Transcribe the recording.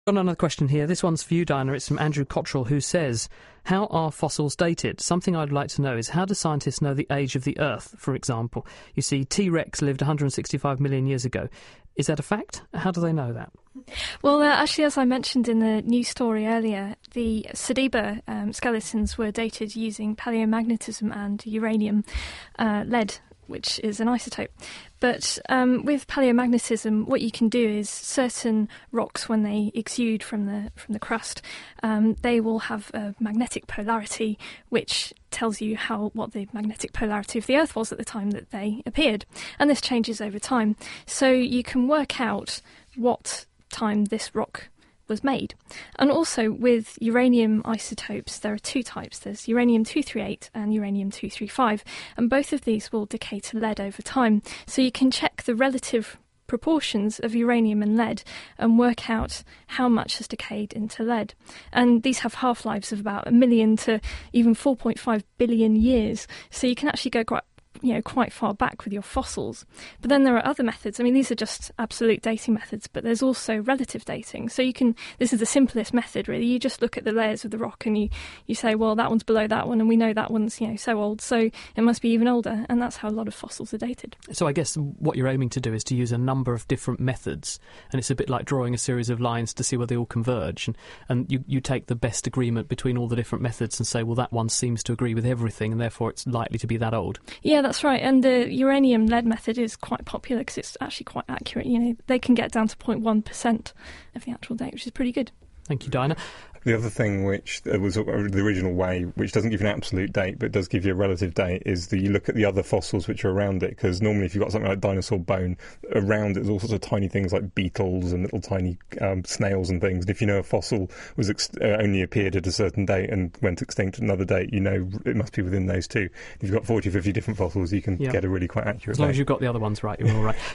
Got another question here. This one's for you, Diana. It's from Andrew Cottrell, who says, how are fossils dated? Something I'd like to know is, how do scientists know the age of the Earth, for example? You see, T-Rex lived 165 million years ago. Is that a fact? How do they know that? Well, actually, as I mentioned in the news story earlier, the Sediba skeletons were dated using paleomagnetism and uranium lead, which is an isotope. But with paleomagnetism, what you can do is certain rocks, when they exude from the crust, they will have a magnetic polarity, which tells you what the magnetic polarity of the Earth was at the time that they appeared. And this changes over time. So you can work out what time this rock was made. And also with uranium isotopes, there are two types. There's uranium-238 and uranium-235, and both of these will decay to lead over time. So you can check the relative proportions of uranium and lead and work out how much has decayed into lead. And these have half-lives of about 1 million to even 4.5 billion years. So you can actually go quite far back with your fossils. But then there are other methods. I mean, these are just absolute dating methods, but there's also relative dating. So this is the simplest method, really. You just look at the layers of the rock and you say, well, that one's below that one, and we know that one's, so old, so it must be even older. And that's how a lot of fossils are dated. So I guess what you're aiming to do is to use a number of different methods, and it's a bit like drawing a series of lines to see where they all converge. And you take the best agreement between all the different methods and say, well, that one seems to agree with everything, and therefore it's likely to be that old. Yeah, that's right. And the uranium-lead method is quite popular because it's actually quite accurate. They can get down to 0.1% of the actual date, which is pretty good. Thank you, Diana. The other thing which was the original way, which doesn't give you an absolute date but does give you a relative date, is that you look at the other fossils which are around it, because normally if you've got something like dinosaur bone, around it there's all sorts of tiny things like beetles and little tiny snails and things. And if you know a fossil was only appeared at a certain date and went extinct at another date, it must be within those two. If you've got 40 or 50 different fossils, you can get a really quite accurate As long date. as you've got the other ones right, you're all right.